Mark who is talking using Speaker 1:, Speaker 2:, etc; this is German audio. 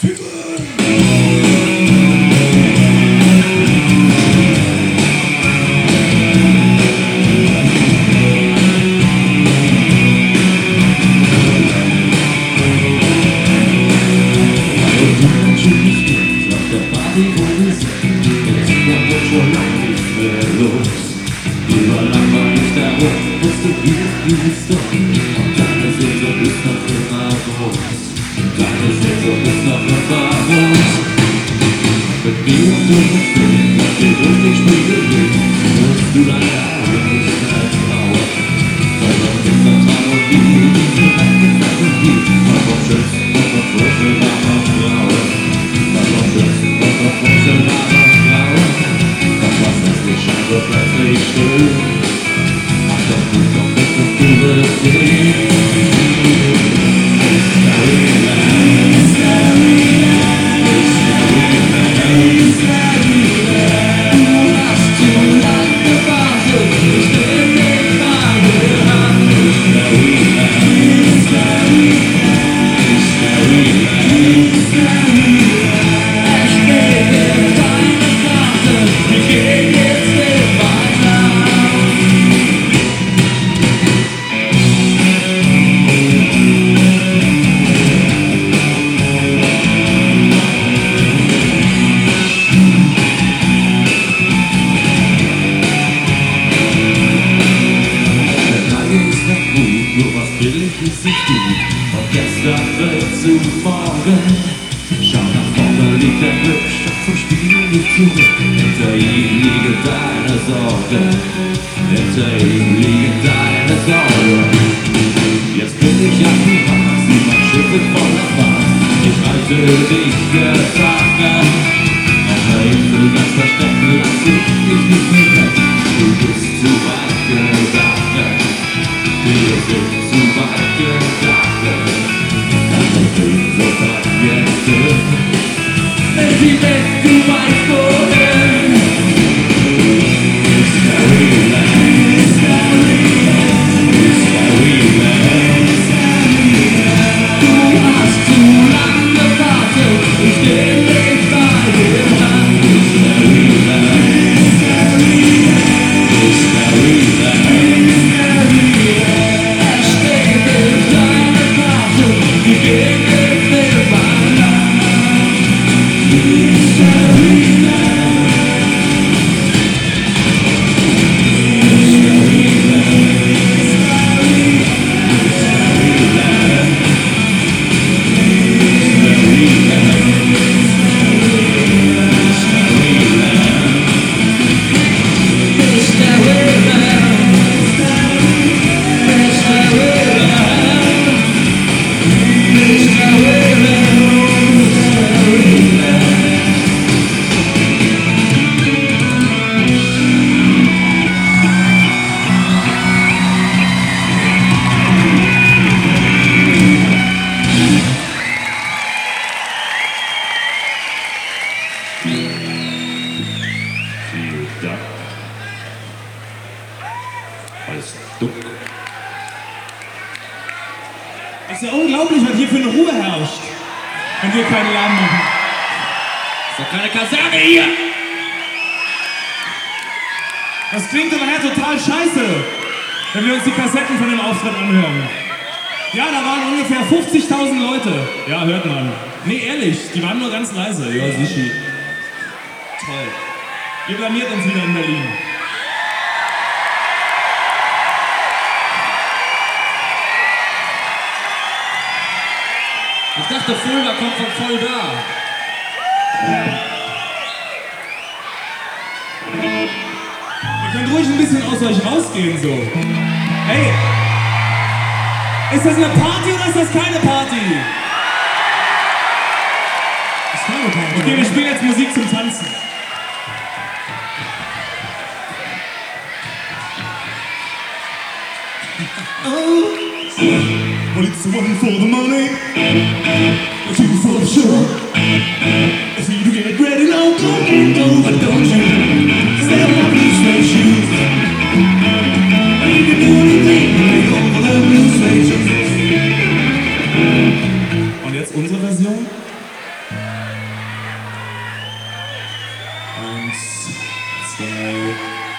Speaker 1: Es ist ja unglaublich, was hier für eine Ruhe herrscht, wenn wir keinen Lärm machen.
Speaker 2: Ist doch keine Kaserne hier!
Speaker 1: Das klingt aber total scheiße, wenn wir uns die Kassetten von dem Auftritt anhören. Ja, da waren ungefähr 50.000 Leute. Ja, hört man. Nee, ehrlich, die waren nur ganz leise. Ja, Sichi. Toll. Ihr blamiert uns wieder in Berlin.
Speaker 2: Ich dachte, Fulda kommt von voll da.
Speaker 1: Ihr könnt ruhig ein bisschen aus euch rausgehen, so. Hey! Ist das eine Party oder ist das keine Party?
Speaker 3: Das ist keine Party.
Speaker 1: Okay, wir spielen jetzt Musik zum Tanzen.
Speaker 3: Well, it's one for the money, two for the show. It's you to get ready now, go, but don't you step on these suede shoes. You can do anything, make all the blue suede shoes.
Speaker 1: Und jetzt unsere Version.
Speaker 3: Eins, zwei,